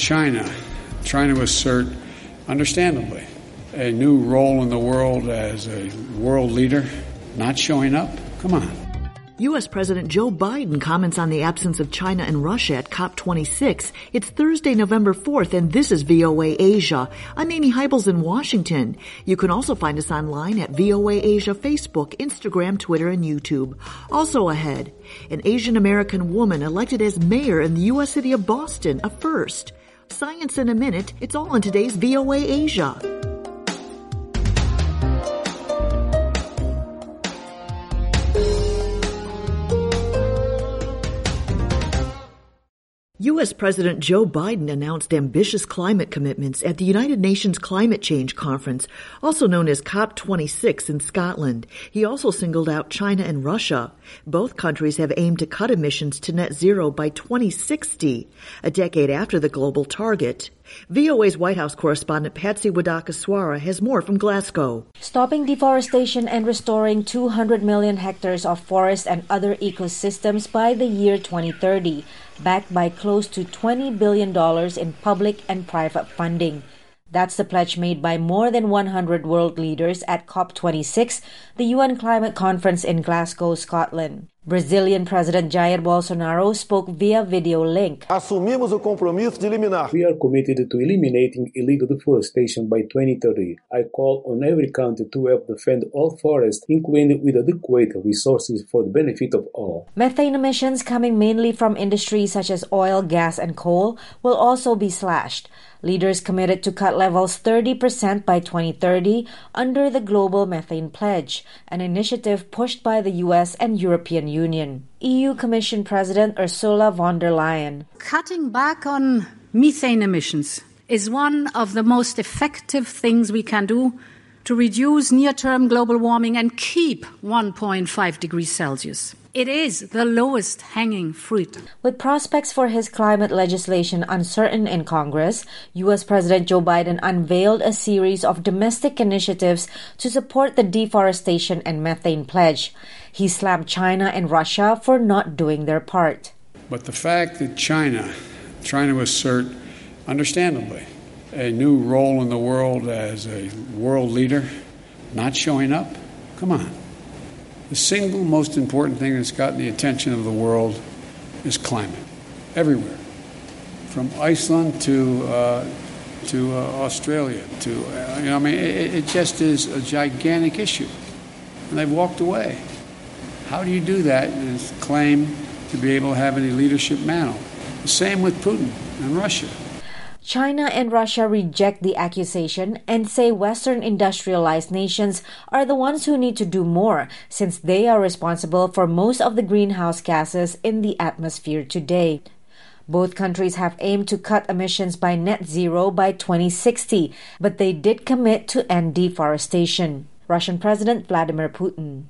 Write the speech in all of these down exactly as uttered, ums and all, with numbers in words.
China trying to assert, understandably, a new role in the world as a world leader, not showing up? Come on. U S. President Joe Biden comments on the absence of China and Russia at COP twenty-six. It's Thursday, November fourth, and this is V O A Asia. I'm Amy Heibels in Washington. You can also find us online at V O A Asia Facebook, Instagram, Twitter, and YouTube. Also ahead, an Asian American woman elected as mayor in the U S city of Boston, a first. Science in a minute. It's all in today's V O A Asia. U S. President Joe Biden announced ambitious climate commitments at the United Nations Climate Change Conference, also known as COP twenty-six in Scotland. He also singled out China and Russia. Both countries have aimed to cut emissions to net zero by twenty sixty, a decade after the global target. V O A's White House correspondent Patsy Wadakaswara has more from Glasgow. Stopping deforestation and restoring two hundred million hectares of forest and other ecosystems by the year twenty thirty, backed by close to twenty billion dollars in public and private funding. That's the pledge made by more than one hundred world leaders at COP twenty-six, the U N climate conference in Glasgow, Scotland. Brazilian President Jair Bolsonaro spoke via video link. Assumimos o compromisso de eliminar. We are committed to eliminating illegal deforestation by twenty thirty. I call on every country to help defend all forests, including with adequate resources for the benefit of all. Methane emissions coming mainly from industries such as oil, gas, and coal will also be slashed. Leaders committed to cut levels thirty percent by twenty thirty under the Global Methane Pledge, an initiative pushed by the U S and European Union. E U Commission President Ursula von der Leyen. Cutting back on methane emissions is one of the most effective things we can do to reduce near-term global warming and keep one point five degrees Celsius. It is the lowest hanging fruit. With prospects for his climate legislation uncertain in Congress, U S. President Joe Biden unveiled a series of domestic initiatives to support the deforestation and methane pledge. He slammed China and Russia for not doing their part. But the fact that China, trying to assert, understandably, a new role in the world as a world leader, not showing up, come on. The single most important thing that's gotten the attention of the world is climate, everywhere, from Iceland to uh, to uh, Australia. To uh, you know, I mean, it, it just is a gigantic issue, and they've walked away. How do you do that and claim to be able to have any leadership mantle? The same with Putin and Russia. China and Russia reject the accusation and say Western industrialized nations are the ones who need to do more, since they are responsible for most of the greenhouse gases in the atmosphere today. Both countries have aimed to cut emissions by net zero by twenty sixty, but they did commit to end deforestation. Russian President Vladimir Putin.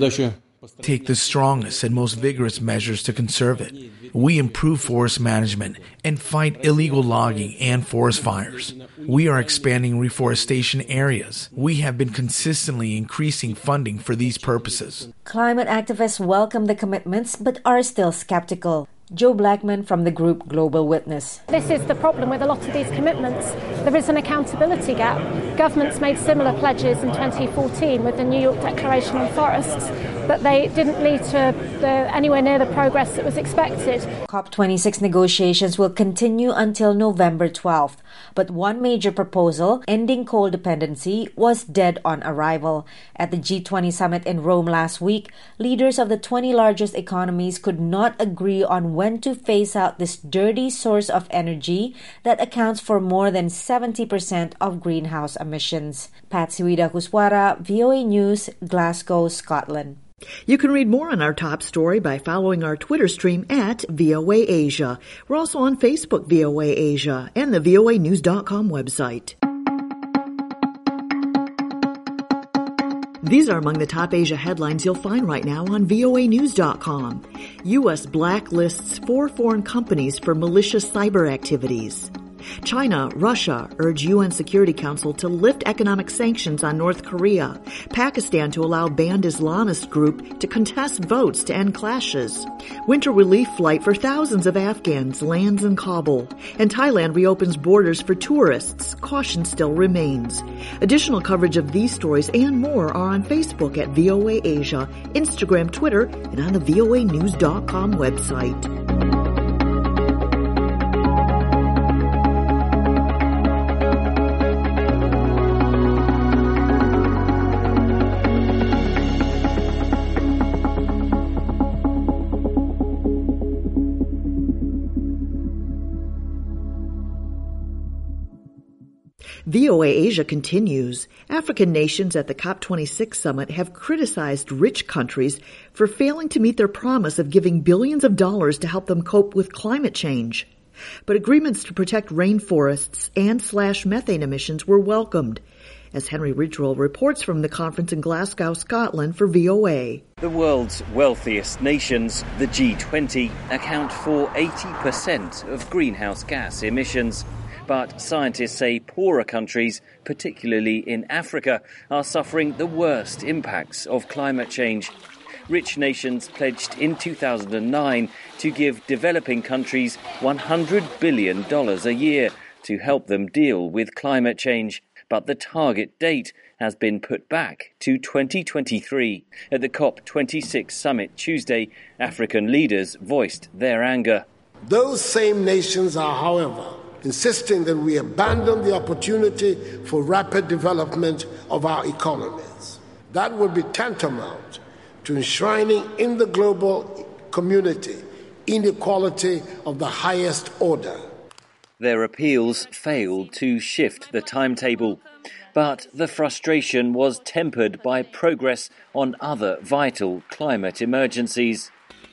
Take the strongest and most vigorous measures to conserve it. We improve forest management and fight illegal logging and forest fires. We are expanding reforestation areas. We have been consistently increasing funding for these purposes. Climate activists welcome the commitments but are still skeptical. Joe Blackman from the group Global Witness. This is the problem with a lot of these commitments. There is an accountability gap. Governments made similar pledges in twenty fourteen with the New York Declaration on Forests, but they didn't lead to the, anywhere near the progress that was expected. COP twenty-six negotiations will continue until November twelfth, but one major proposal, ending coal dependency, was dead on arrival. At the G twenty summit in Rome last week, leaders of the twenty largest economies could not agree on when to phase out this dirty source of energy that accounts for more than seventy percent of greenhouse emissions. Patsy Wadakaswara, V O A News, Glasgow, Scotland. You can read more on our top story by following our Twitter stream at V O A Asia. We're also on Facebook V O A Asia and the V O A news dot com website. These are among the top Asia headlines you'll find right now on V O A news dot com. U S blacklists four foreign companies for malicious cyber activities. China, Russia urge U N Security Council to lift economic sanctions on North Korea. Pakistan to allow banned Islamist group to contest votes to end clashes. Winter relief flight for thousands of Afghans lands in Kabul. And Thailand reopens borders for tourists. Caution still remains. Additional coverage of these stories and more are on Facebook at V O A Asia, Instagram, Twitter, and on the V O A news dot com website. V O A Asia continues. African nations at the COP twenty-six summit have criticized rich countries for failing to meet their promise of giving billions of dollars to help them cope with climate change. But agreements to protect rainforests and slash methane emissions were welcomed, as Henry Ridgewell reports from the conference in Glasgow, Scotland for V O A. The world's wealthiest nations, the G twenty, account for eighty percent of greenhouse gas emissions. But scientists say poorer countries, particularly in Africa, are suffering the worst impacts of climate change. Rich nations pledged in two thousand nine to give developing countries one hundred billion dollars a year to help them deal with climate change. But the target date has been put back to twenty twenty-three. At the COP twenty-six summit Tuesday, African leaders voiced their anger. Those same nations are, however, insisting that we abandon the opportunity for rapid development of our economies. That would be tantamount to enshrining in the global community inequality of the highest order. Their appeals failed to shift the timetable, but the frustration was tempered by progress on other vital climate emergencies.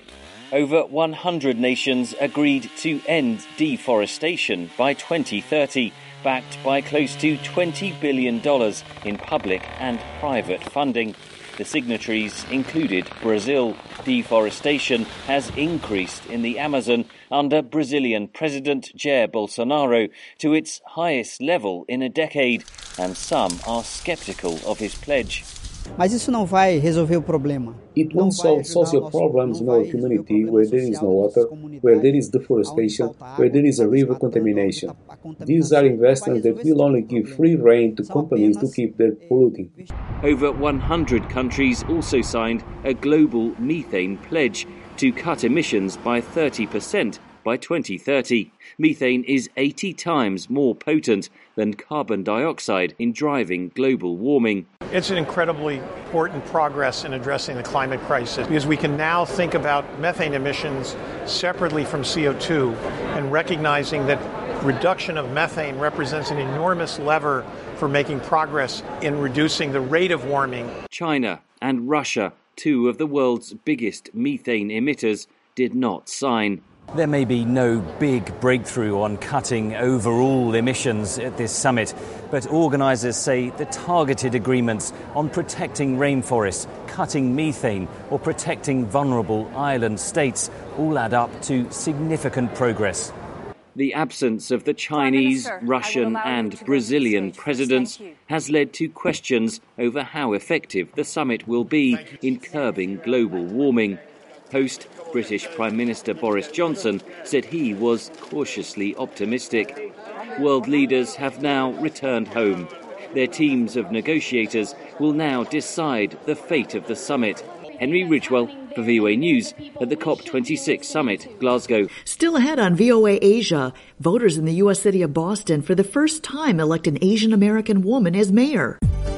Over one hundred nations agreed to end deforestation by twenty thirty, backed by close to twenty billion dollars in public and private funding. The signatories included Brazil. Deforestation has increased in the Amazon under Brazilian President Jair Bolsonaro to its highest level in a decade, and some are sceptical of his pledge. Mas isso não vai resolver o problema. It won't solve social problems in our community where there is no water, where there is deforestation, where there is a river contamination. These are investments that will only give free rein to companies to keep their polluting. Over one hundred countries also signed a global methane pledge to cut emissions by thirty percent by twenty thirty. Methane is eighty times more potent than carbon dioxide in driving global warming. It's an incredibly important progress in addressing the climate crisis because we can now think about methane emissions separately from C O two and recognizing that reduction of methane represents an enormous lever for making progress in reducing the rate of warming. China and Russia, two of the world's biggest methane emitters, did not sign. There may be no big breakthrough on cutting overall emissions at this summit, but organisers say the targeted agreements on protecting rainforests, cutting methane or protecting vulnerable island states all add up to significant progress. The absence of the Chinese, Minister, Russian and Brazilian presidents has led to questions over how effective the summit will be in curbing global warming. Host British Prime Minister Boris Johnson said he was cautiously optimistic. World leaders have now returned home. Their teams of negotiators will now decide the fate of the summit. Henry Ridgewell for V O A News at the COP twenty-six summit, Glasgow. Still ahead on V O A Asia, voters in the U S city of Boston for the first time elect an Asian American woman as mayor.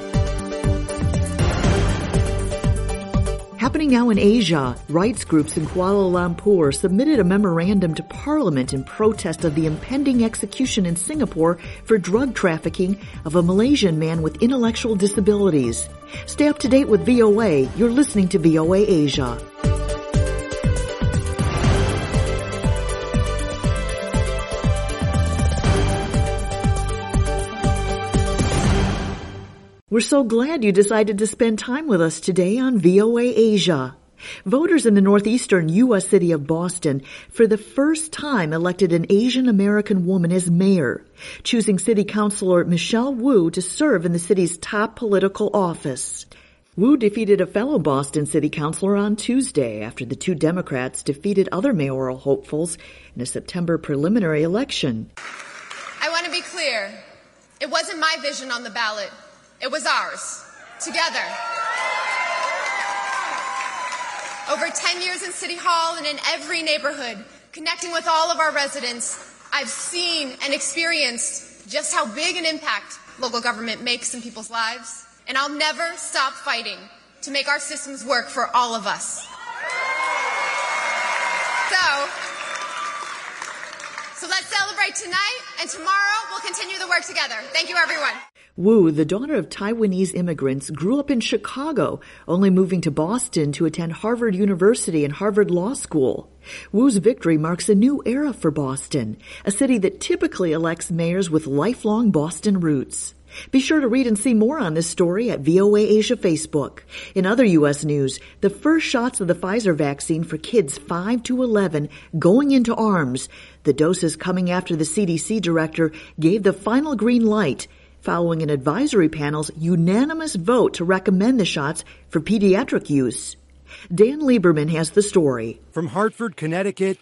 Happening now in Asia, rights groups in Kuala Lumpur submitted a memorandum to Parliament in protest of the impending execution in Singapore for drug trafficking of a Malaysian man with intellectual disabilities. Stay up to date with V O A. You're listening to V O A Asia. We're so glad you decided to spend time with us today on V O A Asia. Voters in the northeastern U S city of Boston for the first time elected an Asian American woman as mayor, choosing city councilor Michelle Wu to serve in the city's top political office. Wu defeated a fellow Boston city councilor on Tuesday after the two Democrats defeated other mayoral hopefuls in a September preliminary election. I want to be clear. It wasn't my vision on the ballot. It was ours. Together. Over ten years in City Hall and in every neighborhood, connecting with all of our residents, I've seen and experienced just how big an impact local government makes in people's lives. And I'll never stop fighting to make our systems work for all of us. So, so let's celebrate tonight, and tomorrow we'll continue the work together. Thank you, everyone. Wu, the daughter of Taiwanese immigrants, grew up in Chicago, only moving to Boston to attend Harvard University and Harvard Law School. Wu's victory marks a new era for Boston, a city that typically elects mayors with lifelong Boston roots. Be sure to read and see more on this story at V O A Asia Facebook. In other U S news, the first shots of the Pfizer vaccine for kids five to eleven going into arms. The doses coming after the C D C director gave the final green light, following an advisory panel's unanimous vote to recommend the shots for pediatric use. Dan Lieberman has the story. From Hartford, Connecticut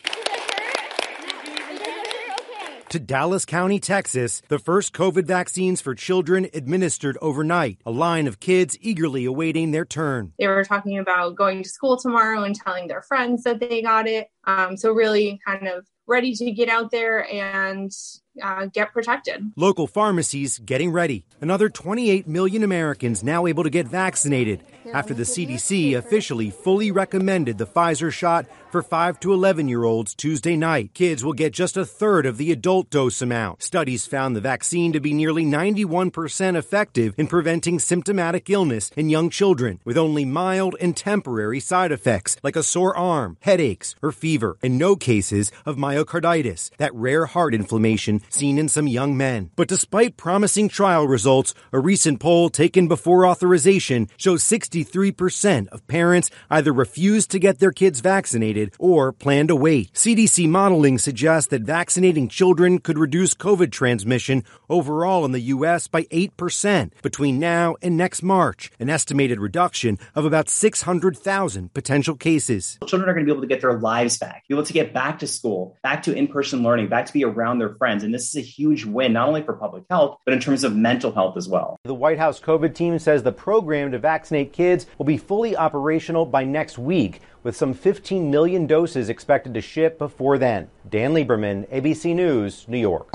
to Dallas County, Texas, the first COVID vaccines for children administered overnight, a line of kids eagerly awaiting their turn. They were talking about going to school tomorrow and telling their friends that they got it. Um, so really kind of ready to get out there and uh, get protected. Local pharmacies getting ready. Another twenty-eight million Americans now able to get vaccinated after the C D C officially fully recommended the Pfizer shot for five to eleven-year-olds Tuesday night. Kids will get just a third of the adult dose amount. Studies found the vaccine to be nearly ninety-one percent effective in preventing symptomatic illness in young children with only mild and temporary side effects like a sore arm, headaches, or fever, and no cases of myocarditis, that rare heart inflammation seen in some young men. But despite promising trial results, a recent poll taken before authorization shows sixty-three percent of parents either refuse to get their kids vaccinated or plan to wait. C D C modeling suggests that vaccinating children could reduce COVID transmission overall in the U S by eight percent between now and next March, an estimated reduction of about six hundred thousand potential cases. Children are going to be able to get their lives back, be able to get back to school, back to in-person learning, back to be around their friends. And this is a huge win, not only for public health, but in terms of mental health as well. The White House COVID team says the program to vaccinate kids will be fully operational by next week, with some fifteen million doses expected to ship before then. Dan Lieberman, A B C News, New York.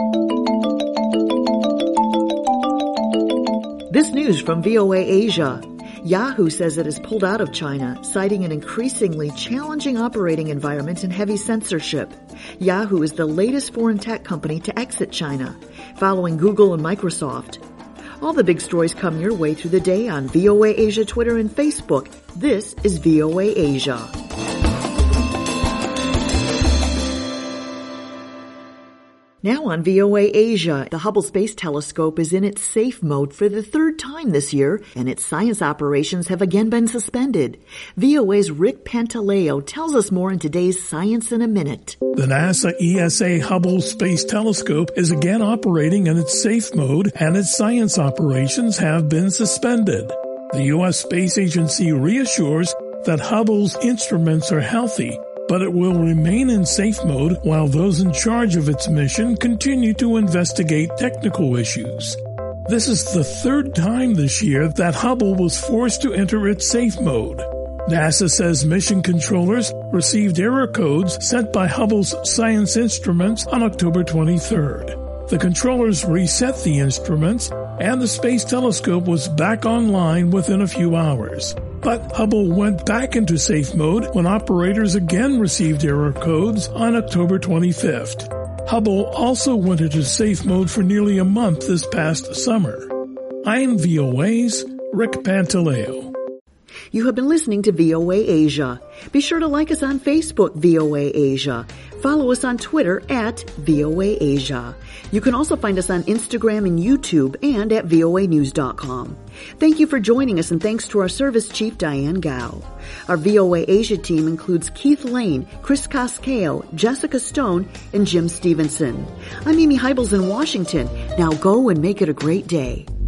This news from V O A Asia. Yahoo says it has pulled out of China, citing an increasingly challenging operating environment and heavy censorship. Yahoo is the latest foreign tech company to exit China, following Google and Microsoft. All the big stories come your way through the day on V O A Asia Twitter and Facebook. This is V O A Asia. Now on V O A Asia, the Hubble Space Telescope is in its safe mode for the third time this year, and its science operations have again been suspended. V O A's Rick Pantaleo tells us more in today's Science in a Minute. The NASA E S A Hubble Space Telescope is again operating in its safe mode, and its science operations have been suspended. The U S Space Agency reassures that Hubble's instruments are healthy, but it will remain in safe mode while those in charge of its mission continue to investigate technical issues. This is the third time this year that Hubble was forced to enter its safe mode. NASA says mission controllers received error codes sent by Hubble's science instruments on October twenty-third. The controllers reset the instruments, and the Space Telescope was back online within a few hours. But Hubble went back into safe mode when operators again received error codes on October twenty-fifth. Hubble also went into safe mode for nearly a month this past summer. I'm V O A's Rick Pantaleo. You have been listening to V O A Asia. Be sure to like us on Facebook, V O A Asia. Follow us on Twitter at V O A Asia. You can also find us on Instagram and YouTube and at V O A news dot com. Thank you for joining us, and thanks to our service chief, Diane Gao. Our V O A Asia team includes Keith Lane, Chris Cascale, Jessica Stone, and Jim Stevenson. I'm Amy Heibels in Washington. Now go and make it a great day.